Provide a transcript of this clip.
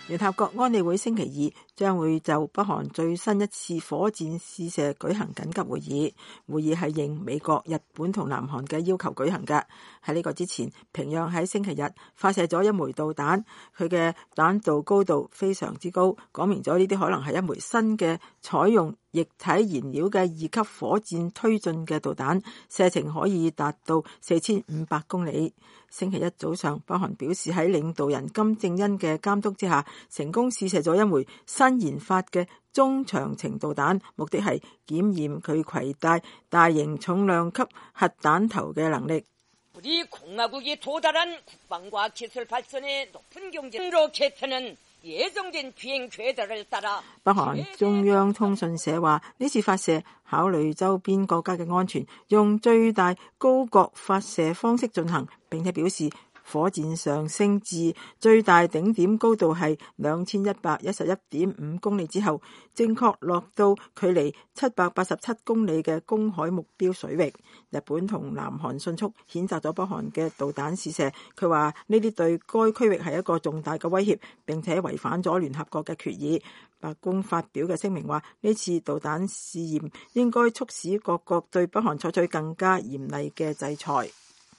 聯合國安理會星期二將會就北韓最新一次火箭試射舉行緊急會議，會議係應美國、日本同南韓嘅要求舉行嘅。喺呢個之前，平壤喺星期日發射咗一枚導彈，佢嘅彈道高度非常之高，講明咗呢啲可能係一枚新嘅採用液體燃料嘅2級火箭推進嘅導彈，射程可以達到4500公里。星期一早上，北韓表示喺領導人金正恩嘅監督之下，成功試射咗一枚新研發嘅中長程導彈，目的係檢驗佢攜帶大型重量級核彈頭嘅能力。北韓中央通訊社話，呢次發射考慮周邊國家嘅安全，用最大高角發射方式進行，並且表示火箭上升至最大頂點高度係2111.5公里之後，正確落到距離787公里嘅公海目標水域。日本同南韓迅速譴責咗北韓嘅導彈試射，佢話呢啲對該區域係一個重大嘅威脅，並且違反咗聯合國嘅決議。白宮發表嘅聲明話，呢次導彈試驗應該促使各國對北韓採取更加嚴厲嘅制裁。